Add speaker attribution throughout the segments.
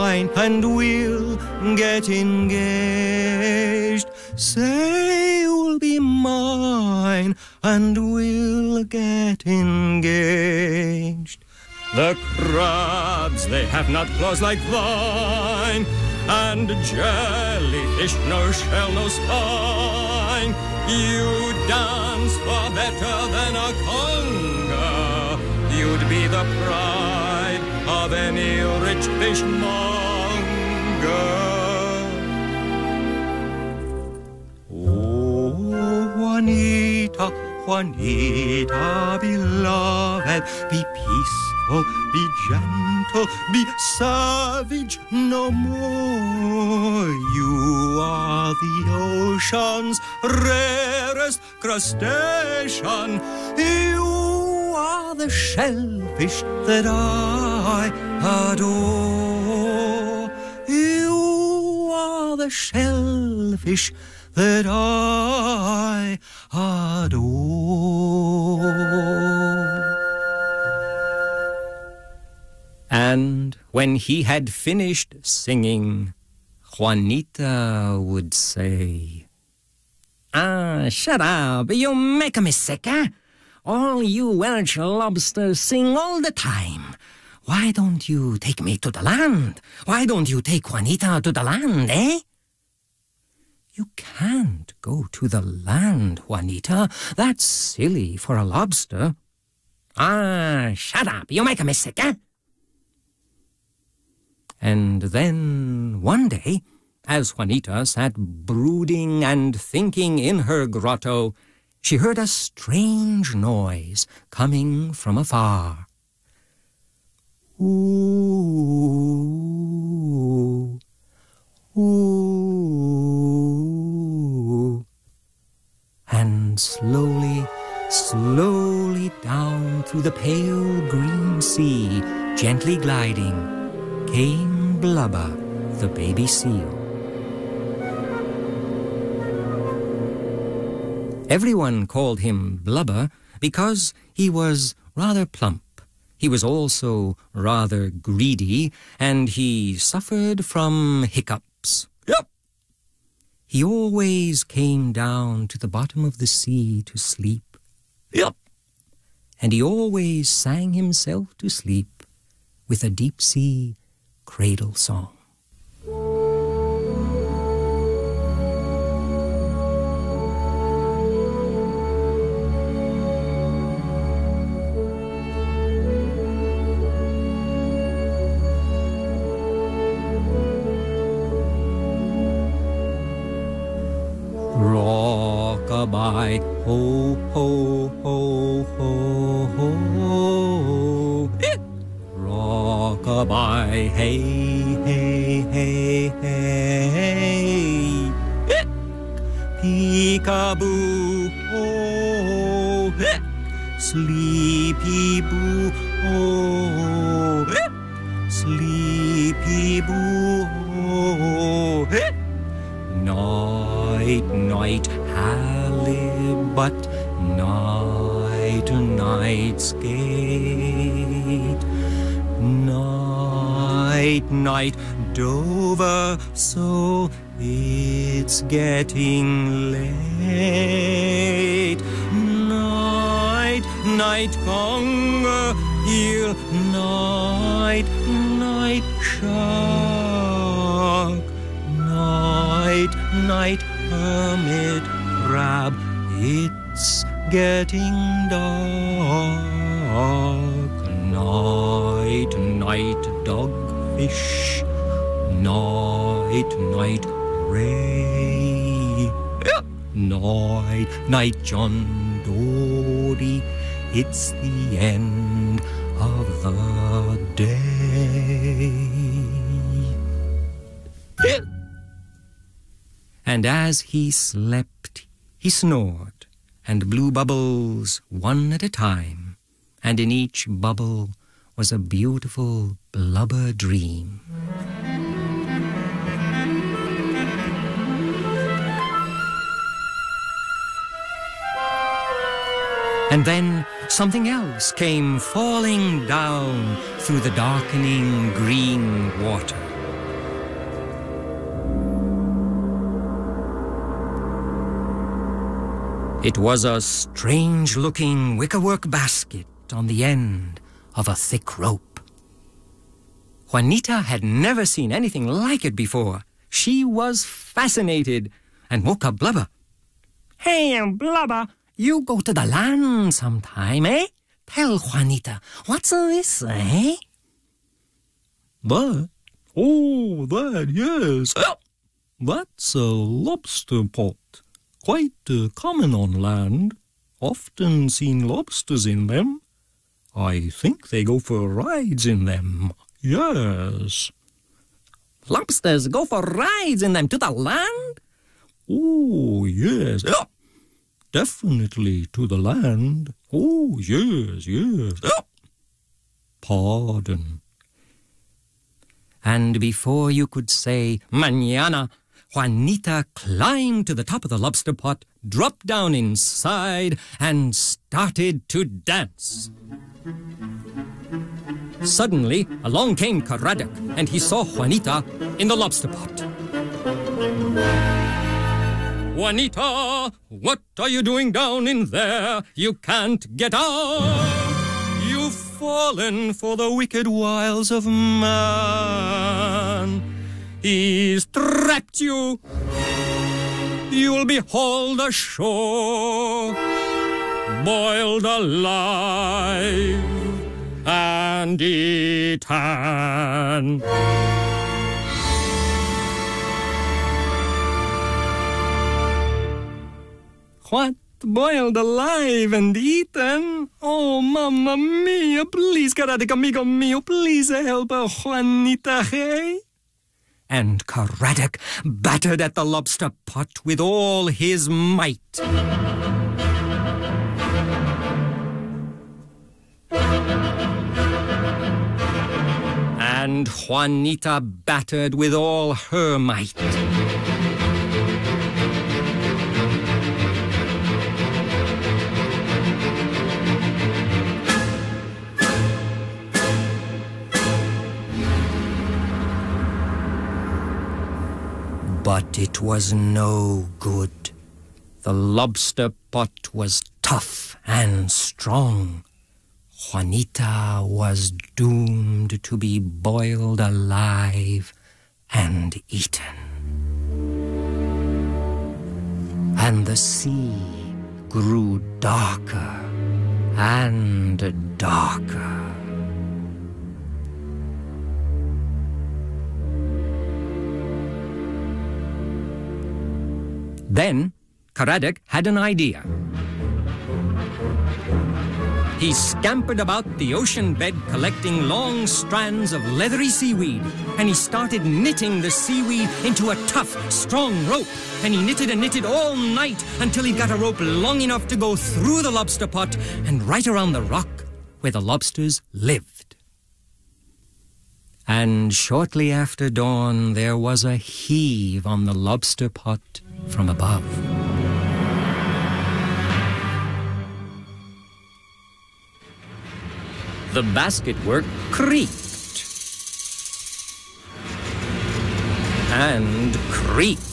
Speaker 1: mine, and we'll get engaged. Say you'll be mine, and we'll get engaged. The crabs, they have not claws like thine, and jellyfish, no shell, no spine. You dance far better than a conga. You'd be the pride of any rich fishmonger. Oh, Juanita, Juanita, beloved, be peaceful, be gentle, be savage no more. You are the ocean's rarest crustacean. You are the shellfish that I adore. You are the shellfish that I adore. And when he had finished singing, Juanita would say, "Ah, shut up, you make me sick, eh? All you Welsh lobsters sing all the time. Why don't you take me to the land? Why don't you take Juanita to the land, eh?" "You can't go to the land, Juanita. That's silly for a lobster." "Ah, shut up, you make me sick, eh?" And then one day, as Juanita sat brooding and thinking in her grotto, she heard a strange noise coming from afar. Ooh, ooh. And slowly, slowly down through the pale green sea, gently gliding, came Blubber, the baby seal. Everyone called him Blubber because he was rather plump. He was also rather greedy, and he suffered from hiccups. Yep. He always came down to the bottom of the sea to sleep. Yep. And he always sang himself to sleep with a deep-sea cradle song. Rock-a-bye, ho, ho, ho, ho, ho, ho. Rock-a-bye, hey, hey, hey, hey. Peek-a-boo, oh, sleepy-boo, oh, sleepy-boo, oh. Night, night, halibut, night, night, skate. Night, night, Dover, so it's getting late. Night, night, conger, heel, night, night, shark. Night, night, hermit crab, it's getting dark. Night, night, dogfish, night, night, ray. Night, night, John Dory, it's the end of the day. And as he slept, he snored and blew bubbles one at a time, and in each bubble was a beautiful blubber dream. And then something else came falling down through the darkening green water. It was a strange-looking wickerwork basket on the end of a thick rope. Juanita had never seen anything like it before. She was fascinated and woke up Blubber. "Hey, Blubber, you go to the land sometime, eh? Tell Juanita, what's this, eh?"
Speaker 2: "That? Oh, that, yes. That's a lobster pot. Quite common on land. Often seen lobsters in them. I think they go for rides in them. Yes."
Speaker 1: "Lobsters go for rides in them to the land?"
Speaker 2: "Oh, yes. Definitely to the land. Oh, yes, yes. Pardon."
Speaker 1: And before you could say mañana, Juanita climbed to the top of the lobster pot, dropped down inside, and started to dance. Suddenly, along came Caradoc, and he saw Juanita in the lobster pot. "Juanita, what are you doing down in there? You can't get out. You've fallen for the wicked wiles of man. He's trapped you. You'll be hauled ashore, boiled alive, and eaten." "What? Boiled alive and eaten? Oh, Mamma Mia, please, Caradoc, amigo mio, please help Juanita, hey?" And Caradoc battered at the lobster pot with all his might. And Juanita battered with all her might. But it was no good. The lobster pot was tough and strong. Juanita was doomed to be boiled alive and eaten. And the sea grew darker and darker. Then Caradoc had an idea. He scampered about the ocean bed collecting long strands of leathery seaweed, and he started knitting the seaweed into a tough, strong rope. And he knitted and knitted all night until he got a rope long enough to go through the lobster pot and right around the rock where the lobsters lived. And shortly after dawn, there was a heave on the lobster pot from above. The basketwork creaked and creaked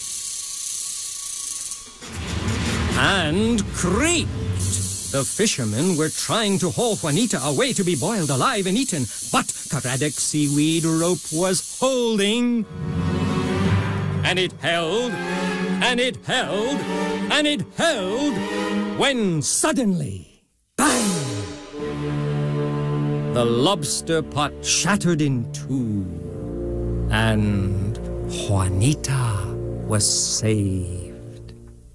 Speaker 1: and creaked. The fishermen were trying to haul Juanita away to be boiled alive and eaten, but Caradoc's seaweed rope was holding. And it held, and it held, and it held, when suddenly, bang! The lobster pot shattered in two, and Juanita was saved.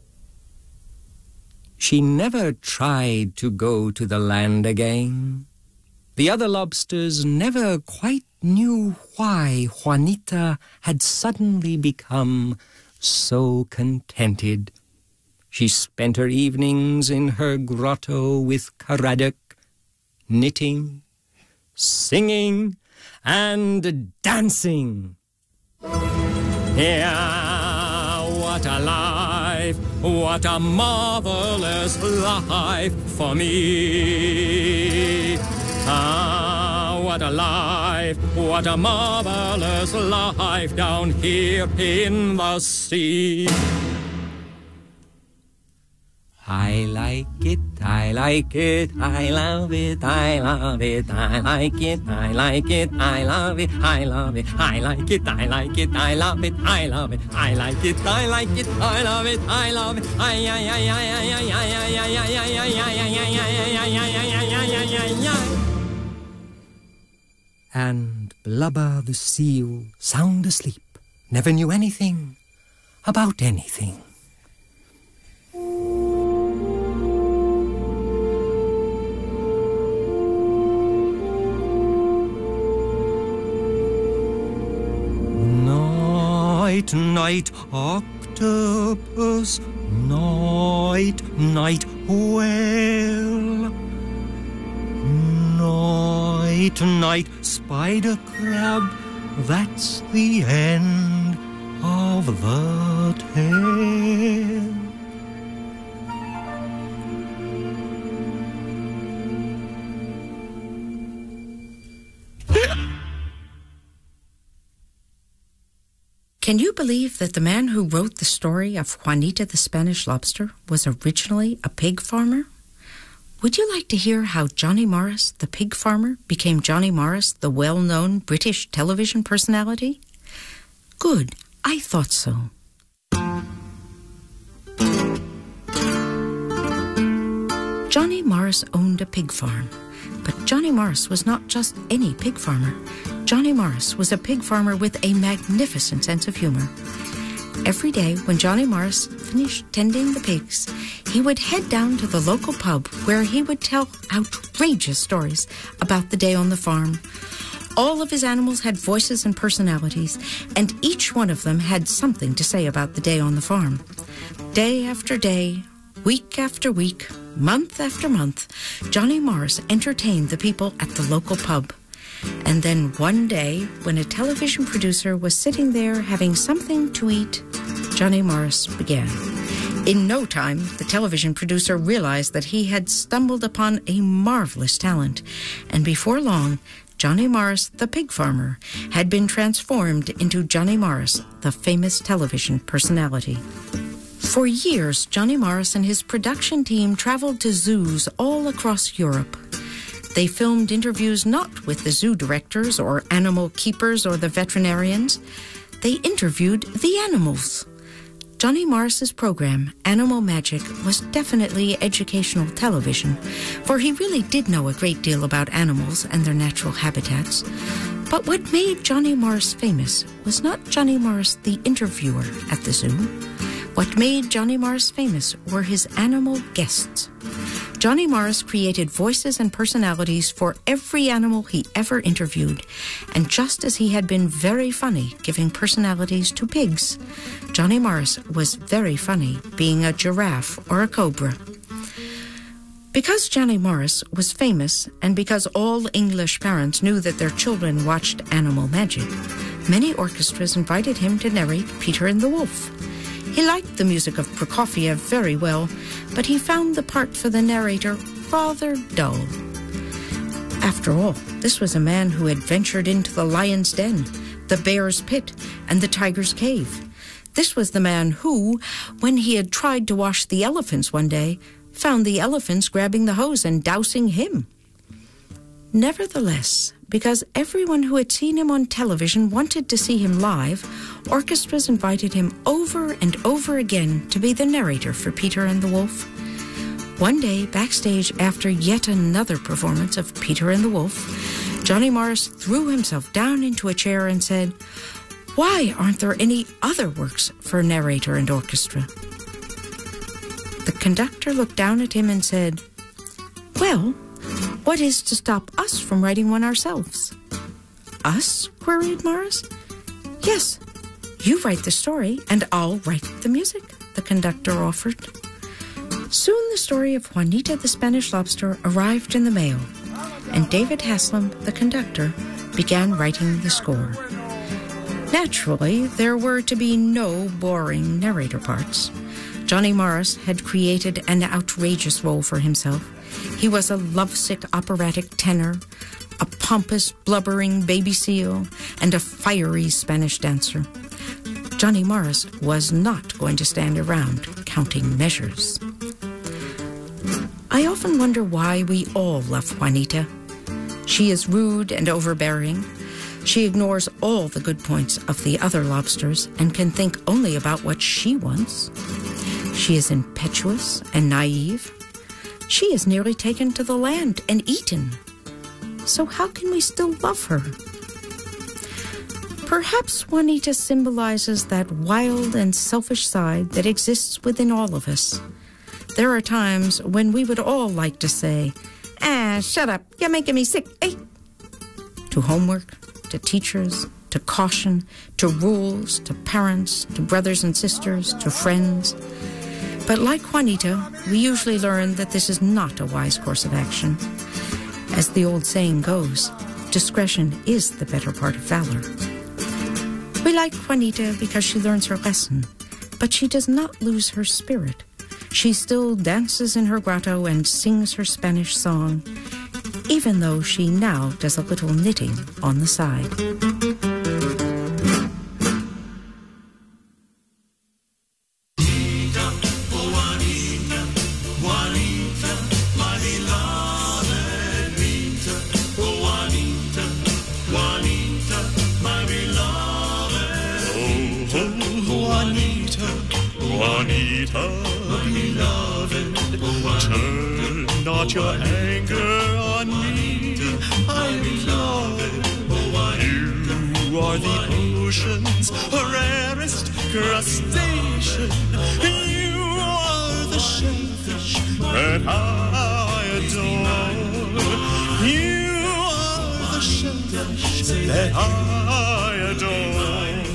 Speaker 1: She never tried to go to the land again. The other lobsters never quite knew why Juanita had suddenly become so contented. She spent her evenings in her grotto with Caradoc, knitting, singing, and dancing. Yeah, what a life, what a marvelous life for me. Ah, what a life, what a marvelous life down here in the sea. I like it, I like it, I love it, I love it, I like it, I like it, I love it, I love it, I like it, I like it, I love it, I love it, I like it, I like it, I love it, I love it, ay ay ay ay ay ay ay ay ay ay ay ay ay ay ay. And Blubber the seal, sound asleep, never knew anything about anything. Night, night, octopus, night, night, whale. Night, night, spider crab, that's the end of the tale.
Speaker 3: Can you believe that the man who wrote the story of Juanita the Spanish Lobster was originally a pig farmer? Would you like to hear how Johnny Morris, the pig farmer, became Johnny Morris, the well-known British television personality? Good, I thought so. Johnny Morris owned a pig farm, but Johnny Morris was not just any pig farmer. Johnny Morris was a pig farmer with a magnificent sense of humor. Every day when Johnny Morris finished tending the pigs, he would head down to the local pub where he would tell outrageous stories about the day on the farm. All of his animals had voices and personalities, and each one of them had something to say about the day on the farm. Day after day, week after week, month after month, Johnny Morris entertained the people at the local pub. And then one day, when a television producer was sitting there having something to eat, Johnny Morris began. In no time, the television producer realized that he had stumbled upon a marvelous talent, and before long, Johnny Morris, the pig farmer, had been transformed into Johnny Morris, the famous television personality. For years, Johnny Morris and his production team traveled to zoos all across Europe. They filmed interviews not with the zoo directors or animal keepers or the veterinarians. They interviewed the animals. Johnny Morris's program, Animal Magic, was definitely educational television, for he really did know a great deal about animals and their natural habitats. But what made Johnny Morris famous was not Johnny Morris the interviewer at the zoo. What made Johnny Morris famous were his animal guests. Johnny Morris created voices and personalities for every animal he ever interviewed, and just as he had been very funny giving personalities to pigs, Johnny Morris was very funny being a giraffe or a cobra. Because Johnny Morris was famous, and because all English parents knew that their children watched Animal Magic, many orchestras invited him to narrate Peter and the Wolf. He liked the music of Prokofiev very well, but he found the part for the narrator rather dull. After all, this was a man who had ventured into the lion's den, the bear's pit, and the tiger's cave. This was the man who, when he had tried to wash the elephants one day, found the elephants grabbing the hose and dousing him. Nevertheless, because everyone who had seen him on television wanted to see him live, orchestras invited him over and over again to be the narrator for Peter and the Wolf. One day, backstage after yet another performance of Peter and the Wolf, Johnny Morris threw himself down into a chair and said, "Why aren't there any other works for narrator and orchestra?" The conductor looked down at him and said, "Well, what is to stop us from writing one ourselves?" "Us?" queried Morris. "Yes, you write the story and I'll write the music," the conductor offered. Soon the story of Juanita the Spanish Lobster arrived in the mail, and David Haslam, the conductor, began writing the score. Naturally, there were to be no boring narrator parts. Johnny Morris had created an outrageous role for himself. He was a lovesick operatic tenor, a pompous, blubbering baby seal, and a fiery Spanish dancer. Johnny Morris was not going to stand around counting measures. I often wonder why we all love Juanita. She is rude and overbearing. She ignores all the good points of the other lobsters and can think only about what she wants. She is impetuous and naive. She is nearly taken to the land and eaten. So how can we still love her? Perhaps Juanita symbolizes that wild and selfish side that exists within all of us. There are times when we would all like to say, shut up, you're making me sick, eh? To homework, to teachers, to caution, to rules, to parents, to brothers and sisters, to friends. But like Juanita, we usually learn that this is not a wise course of action. As the old saying goes, discretion is the better part of valor. We like Juanita because she learns her lesson, but she does not lose her spirit. She still dances in her grotto and sings her Spanish song, even though she now does a little knitting on the side.
Speaker 4: Juanita, beloved, turn not your anger on me, I'm beloved. You are the ocean's rarest crustacean. You are the shellfish that I adore. You are the shellfish that I adore.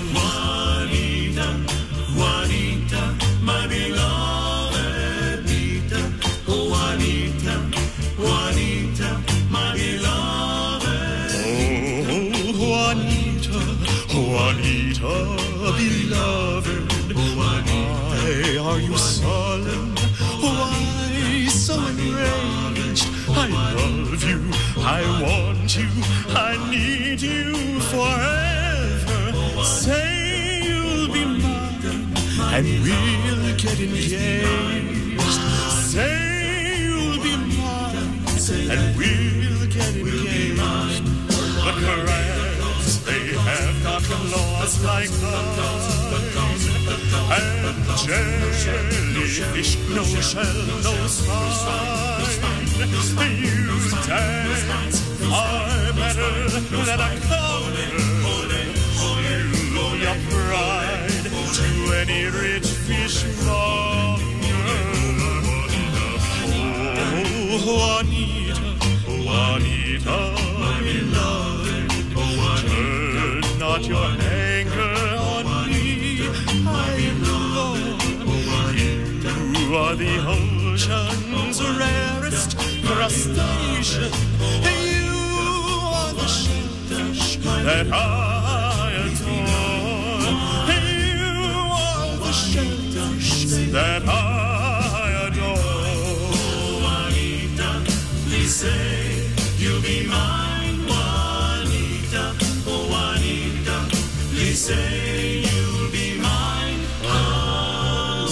Speaker 4: Juanita, my beloved Nita. Oh, Juanita, Juanita, my beloved. Oh, Juanita, Juanita, beloved. Why are you sullen? Why so enraged? I love you, I want you, I need you forever. Say you'll be mine, and we'll get engaged. Say you'll be mine, and we'll get engaged. The crabs, they have not lost like mine, and jellyfish, no shell, no spine. You dance far better than a cobbler. Your pride to any rich fishmonger. Oh, Juanita, Juanita, my beloved, turn not your anger on me, I'm Lord. You are the ocean's rarest crustacean. You are the shellfish that I adore. That I adore. Juanita, please say you'll be mine. Juanita, oh Juanita, please say you'll be mine. Oh,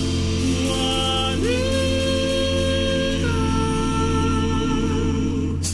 Speaker 4: Juanita.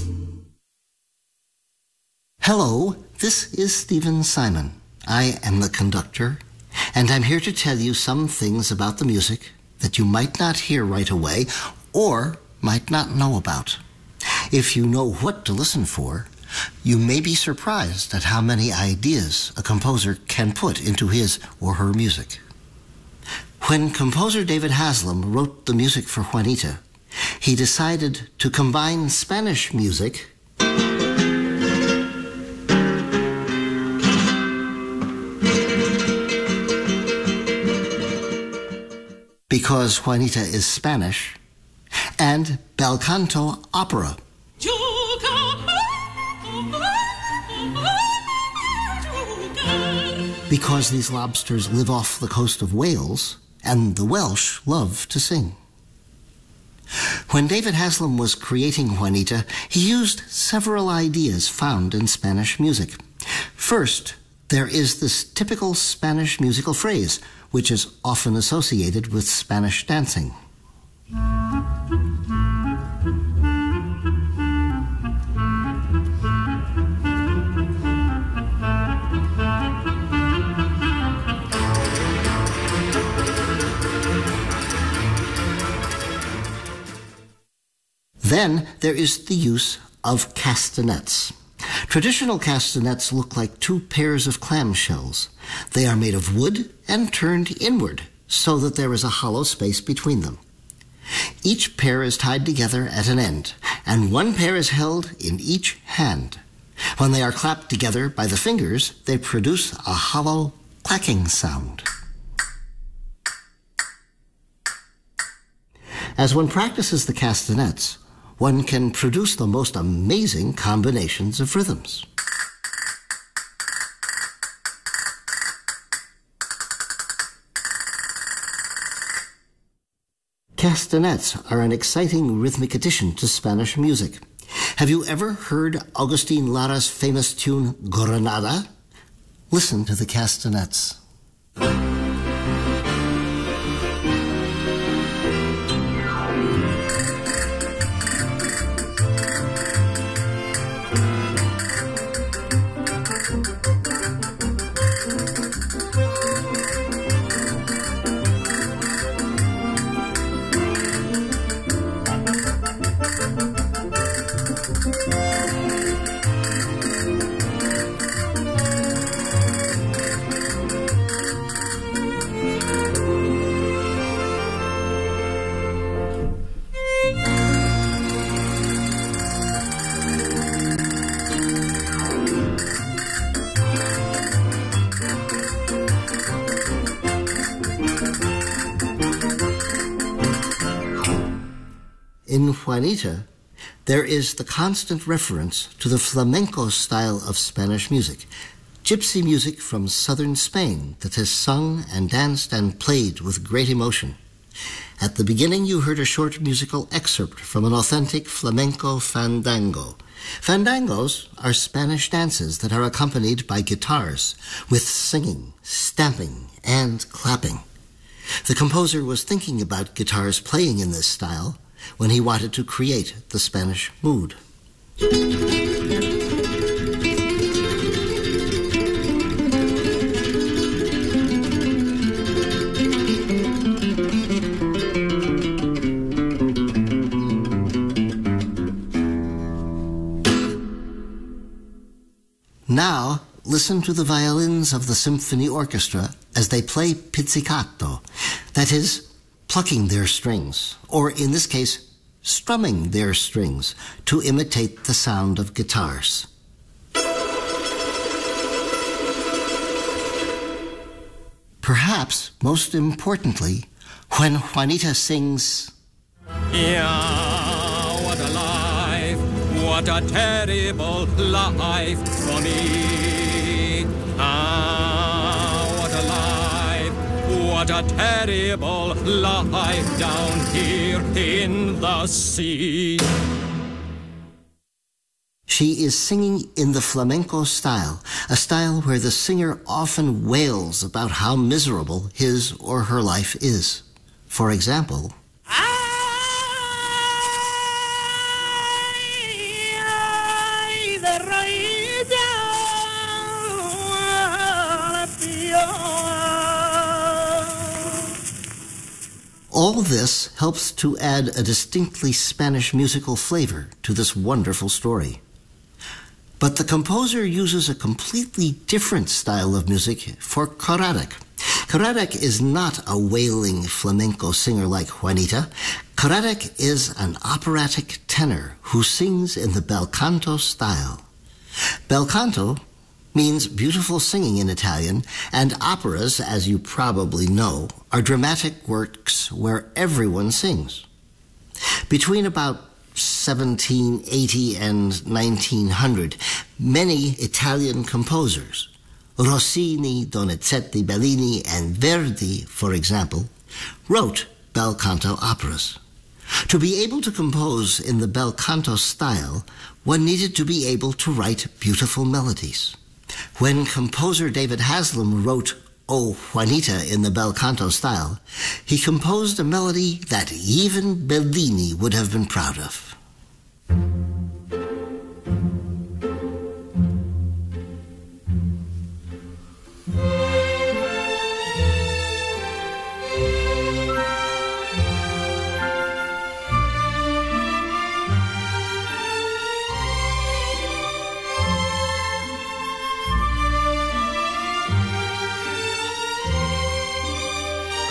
Speaker 5: Hello, this is Stephen Simon. I am the conductor, and I'm here to tell you some things about the music that you might not hear right away or might not know about. If you know what to listen for, you may be surprised at how many ideas a composer can put into his or her music. When composer David Haslam wrote the music for Juanita, he decided to combine Spanish music because Juanita is Spanish, and bel canto opera. Because these lobsters live off the coast of Wales, and the Welsh love to sing. When David Haslam was creating Juanita, he used several ideas found in Spanish music. First, there is this typical Spanish musical phrase, which is often associated with Spanish dancing. Then there is the use of castanets. Traditional castanets look like two pairs of clamshells. They are made of wood and turned inward so that there is a hollow space between them. Each pair is tied together at an end, and one pair is held in each hand. When they are clapped together by the fingers, they produce a hollow clacking sound. As one practices the castanets, one can produce the most amazing combinations of rhythms. Castanets are an exciting rhythmic addition to Spanish music. Have you ever heard Agustin Lara's famous tune, Granada? Listen to the castanets. In Juanita, there is the constant reference to the flamenco style of Spanish music, gypsy music from southern Spain that is sung and danced and played with great emotion. At the beginning, you heard a short musical excerpt from an authentic flamenco fandango. Fandangos are Spanish dances that are accompanied by guitars, with singing, stamping, and clapping. The composer was thinking about guitars playing in this style when he wanted to create the Spanish mood. Now, listen to the violins of the symphony orchestra as they play pizzicato, that is, plucking their strings, or in this case, strumming their strings to imitate the sound of guitars. Perhaps most importantly, when Juanita sings,
Speaker 1: Yeah, what a life, what a terrible life for me. What a life, what a terrible life down here in the sea.
Speaker 5: she is singing in the flamenco style, a style where the singer often wails about how miserable his or her life is. For example, all this helps to add a distinctly Spanish musical flavor to this wonderful story. But the composer uses a completely different style of music for Caradoc. Caradoc is not a wailing flamenco singer like Juanita. Caradoc is an operatic tenor who sings in the bel canto style. Bel canto means beautiful singing in Italian, and operas, as you probably know, are dramatic works where everyone sings. Between about 1780 and 1900, many Italian composers, Rossini, Donizetti, Bellini, and Verdi, for example, wrote bel canto operas. To be able to compose in the bel canto style, one needed to be able to write beautiful melodies. When composer David Haslam wrote O Juanita in the bel canto style, he composed a melody that even Bellini would have been proud of.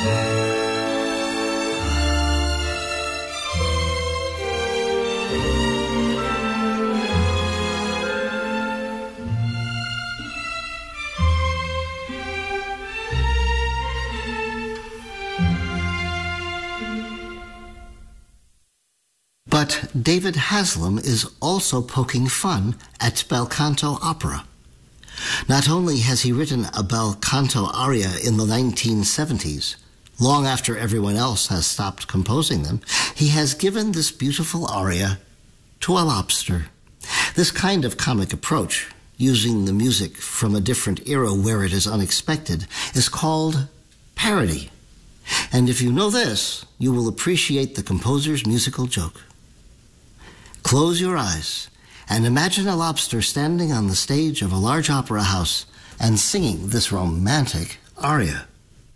Speaker 5: But David Haslam is also poking fun at bel canto opera. Not only has he written a bel canto aria in the 1970s, long after everyone else has stopped composing them, he has given this beautiful aria to a lobster. This kind of comic approach, using the music from a different era where it is unexpected, is called parody. And if you know this, you will appreciate the composer's musical joke. Close your eyes and imagine a lobster standing on the stage of a large opera house and singing this romantic aria.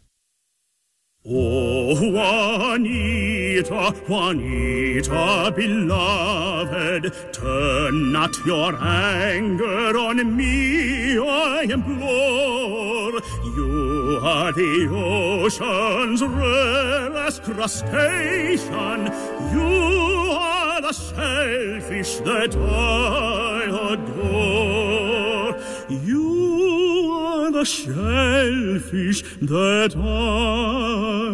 Speaker 4: Oh, Juanita, Juanita, beloved, turn not your anger on me, I implore. You are the ocean's rarest crustacean. You are the shellfish that I adore. You are the shellfish that I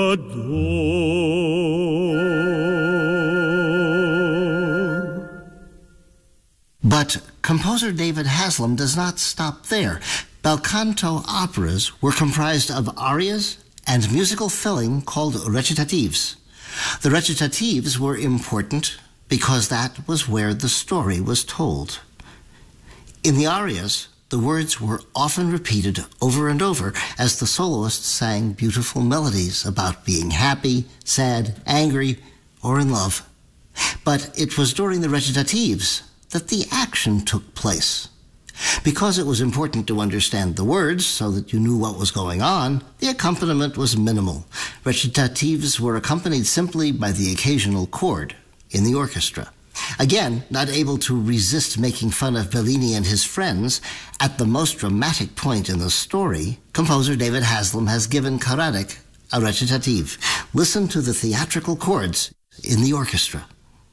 Speaker 4: adore.
Speaker 5: But composer David Haslam does not stop there. Bel canto operas were comprised of arias and musical filling called recitatives. The recitatives were important because that was where the story was told. In the arias, the words were often repeated over and over as the soloist sang beautiful melodies about being happy, sad, angry, or in love. But it was during the recitatives that the action took place. Because it was important to understand the words so that you knew what was going on, the accompaniment was minimal. Recitatives were accompanied simply by the occasional chord in the orchestra. Again, not able to resist making fun of Bellini and his friends, at the most dramatic point in the story, composer David Haslam has given Karadik a recitative. Listen to the theatrical chords in the orchestra.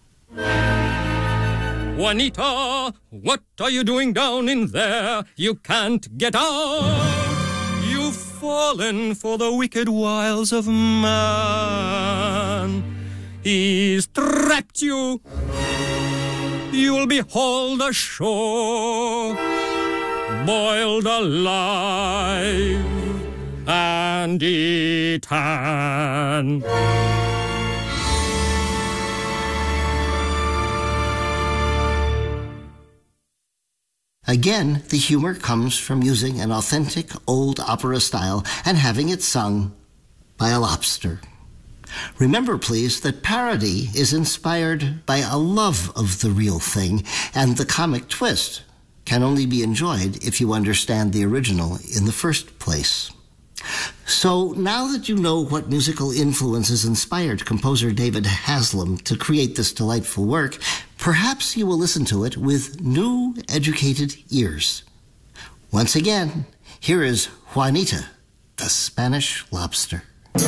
Speaker 2: Juanita, what are you doing down in there? You can't get out. You've fallen for the wicked wiles of man. He's trapped you. You'll be hauled ashore, boiled alive, and eaten.
Speaker 5: Again, the humor comes from using an authentic old opera style and having it sung by a lobster. Remember, please, that parody is inspired by a love of the real thing, and the comic twist can only be enjoyed if you understand the original in the first place. So now that you know what musical influences inspired composer David Haslam to create this delightful work, perhaps you will listen to it with new, educated ears. Once again, here is Juanita, the Spanish lobster.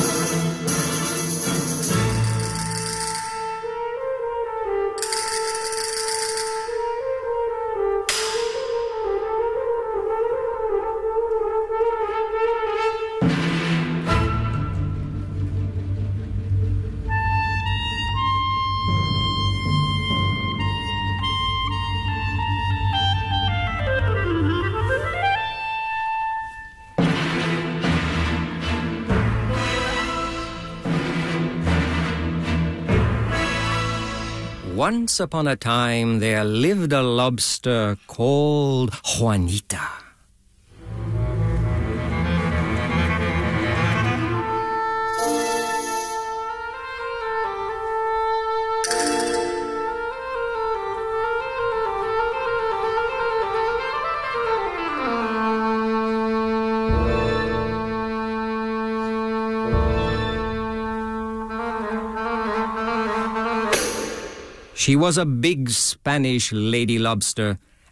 Speaker 2: Once upon a time, there lived a lobster called Juanita. She was a big Spanish lady lobster,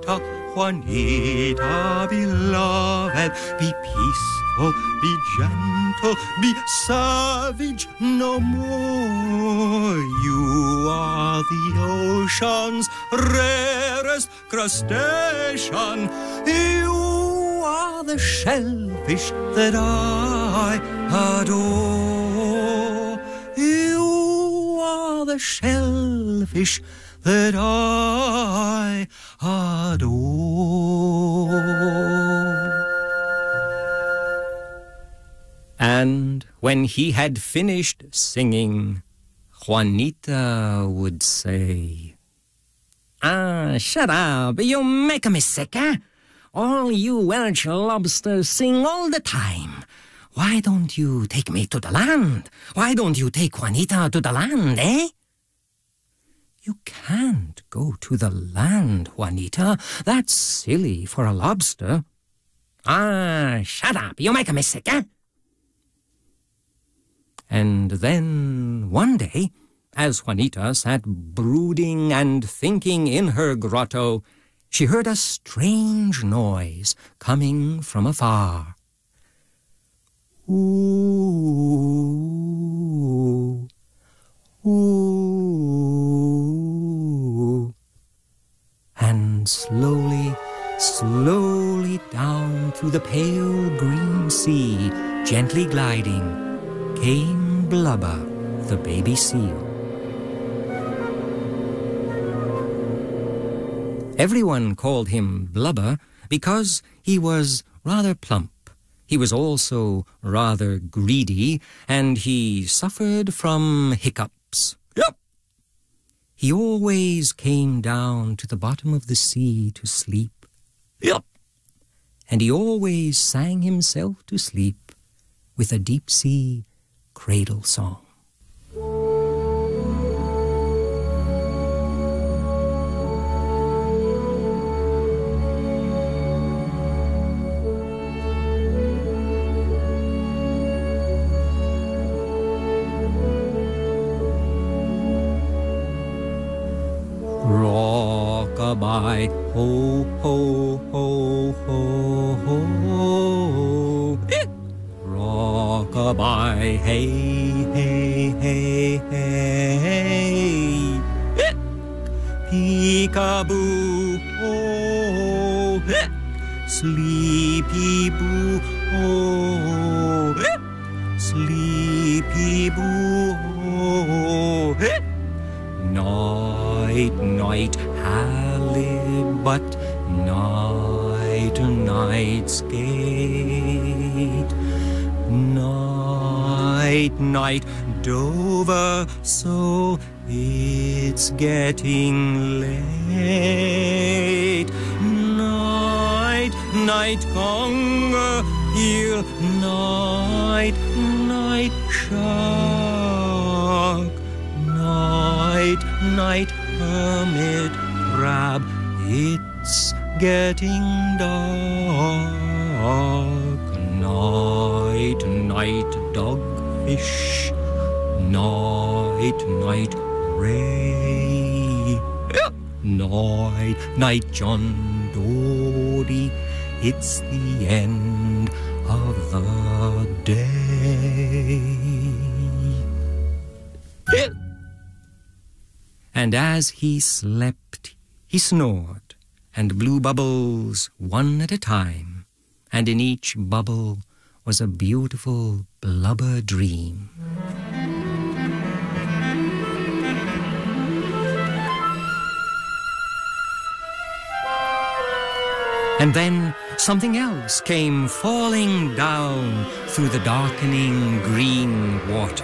Speaker 1: Juanita, beloved, be peaceful, be gentle, be savage no more. You are the ocean's rarest crustacean. You are the shellfish that I adore. You are the shellfish that I adore. And when he had finished singing, Juanita would say, shut up, you make me sick, eh? All you Welsh lobsters sing all the time. Why don't you take me to the land? Why don't you take Juanita to the land, eh? You can't go to the land, Juanita. That's silly for a lobster. Shut up, you make me sick, eh? And then one day, as Juanita sat brooding and thinking in her grotto, she heard a strange noise coming from afar. Ooh, ooh. And slowly, slowly down through the pale green sea, gently gliding, came Blubber, the baby seal. Everyone called him Blubber because he was rather plump. He was also rather greedy, and he suffered from hiccups. Yep. He always came down to the bottom of the sea to sleep. Yep. And he always sang himself to sleep with a deep-sea cradle song. Rock-a-bye, ho, ho, ho, ho, ho. Rock-a-bye, hey, hey, hey, hey. Peek-a-boo, oh. Sleepy boo, oh. Sleepy boo, oh. Night, night, halibut, night, night, skate. Night, night, Dover, so it's getting late. Night, night, conger, heel, night, night, shark. Night, night, hermit crab, it's getting dark. Night, night, dogfish, night, night, ray. Night, night, John Dory, it's the end of the day. And as he slept, he snored and blew bubbles one at a time, and in each bubble was a beautiful blubber dream. And then something else came falling down through the darkening green water.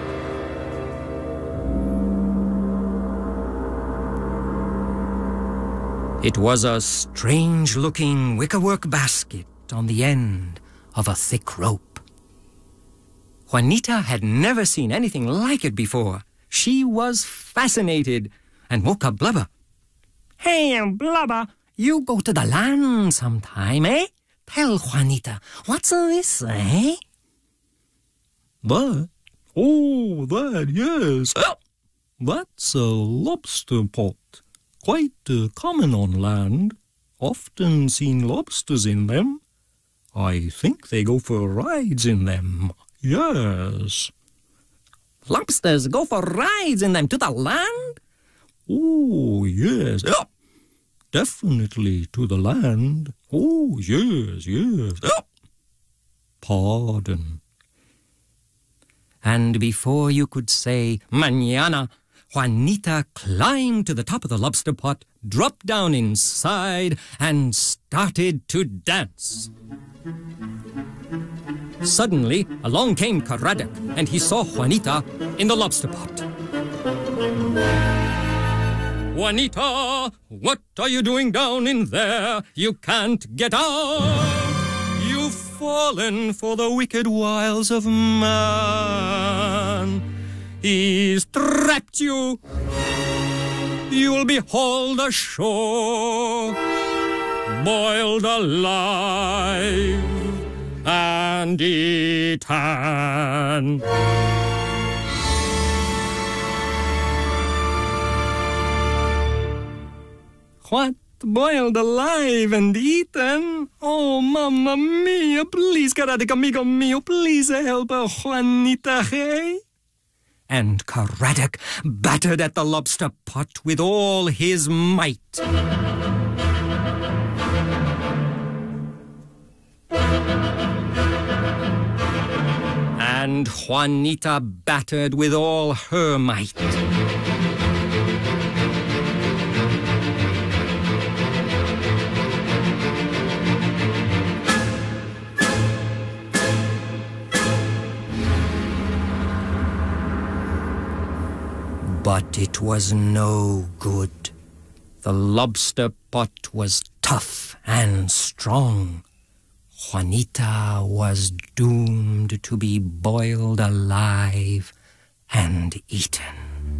Speaker 1: It was a strange-looking wickerwork basket on the end of a thick rope. Juanita had never seen anything like it before. She was fascinated and woke up Blubber. "Hey, Blubber, you go to the land sometime, eh? Tell Juanita, what's this, eh?"
Speaker 2: That? Oh, that, yes. That's a lobster pot. Quite common on land. often seen lobsters in them. I think they go for rides in them. Yes.
Speaker 1: Lobsters go for rides in them to the land?
Speaker 2: Oh, yes. Oh, definitely to the land. Oh, yes, yes. Oh. Pardon.
Speaker 1: And before you could say, mañana, Juanita climbed to the top of the lobster pot, dropped down inside, and started to dance. Suddenly, along came Caradoc, and he saw Juanita in the lobster pot. Juanita, what are you doing down in there? You can't get out. You've fallen for the wicked wiles of man. He's trapped you. You'll be hauled ashore, boiled alive, and eaten. What? Boiled alive and eaten? Oh, mamma mia, please, Caradoc, amigo mio, please help Juanita, hey? And Caradoc battered at the lobster pot with all his might. And Juanita battered with all her might. But it was no good. The lobster pot was tough and strong. Juanita was doomed to be boiled alive and eaten.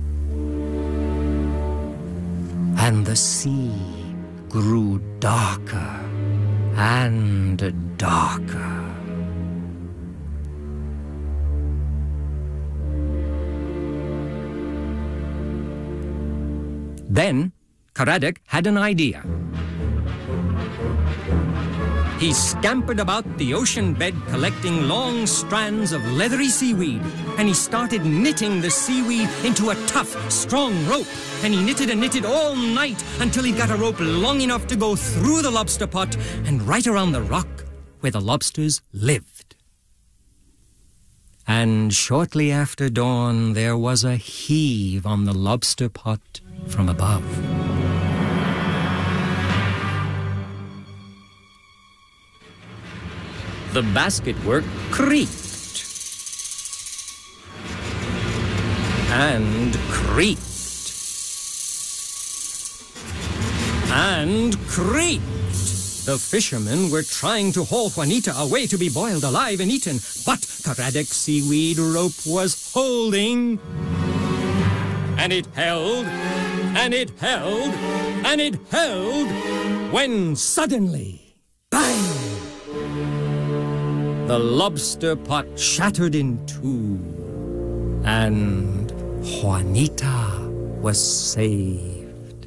Speaker 1: And the sea grew darker and darker. Then, Caradoc had an idea. He scampered about the ocean bed collecting long strands of leathery seaweed, and he started knitting the seaweed into a tough, strong rope. And he knitted and knitted all night until he got a rope long enough to go through the lobster pot and right around the rock where the lobsters lived. And shortly after dawn, there was a heave on the lobster pot from above. The basketwork creaked and creaked and creaked. The fishermen were trying to haul Juanita away to be boiled alive and eaten, but Caradoc's seaweed rope was holding. And it held, and it held, and it held, when suddenly, bang! The lobster pot shattered in two, and Juanita was saved.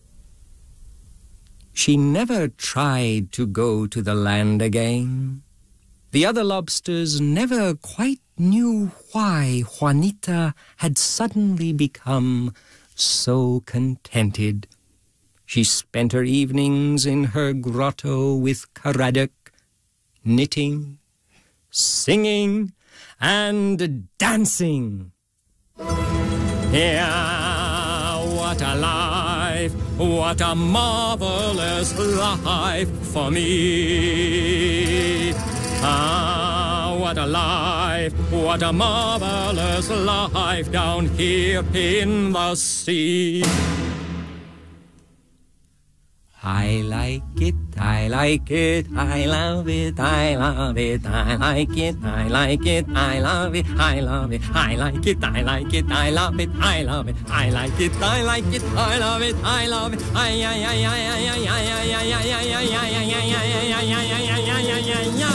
Speaker 1: She never tried to go to the land again. The other lobsters never quite knew why Juanita had suddenly become so contented. She spent her evenings in her grotto with Caradoc, knitting, singing, and dancing. Yeah, what a life, what a marvelous life for me. Ah, what a life, what a marvelous life down here in the sea. I like it, I like it, I love it, I love it, I like it, I like it, I love it, I love it, I like it, I like it, I love it, I love it, I like it, I like it, I love it, I love it, ay ay ay ay ay ay ay ay ay ay ay ay ay.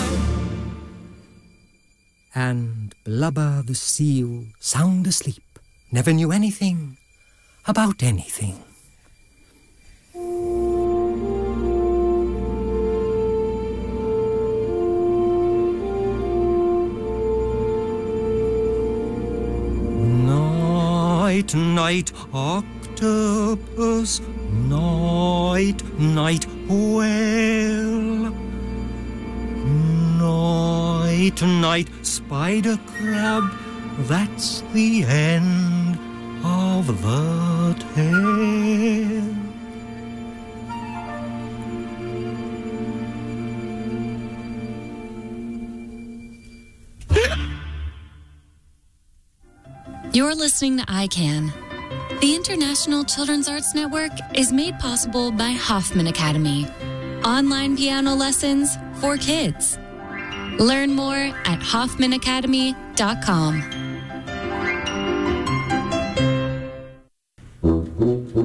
Speaker 1: And Blubber the seal, sound asleep, never knew anything about anything.
Speaker 2: Night, night, octopus. Night, night, whale. Night, night, spider crab. That's the end of the tale.
Speaker 6: You're listening to ICANN. The International Children's Arts Network is made possible by Hoffman Academy. Online piano lessons for kids. Learn more at hoffmanacademy.com.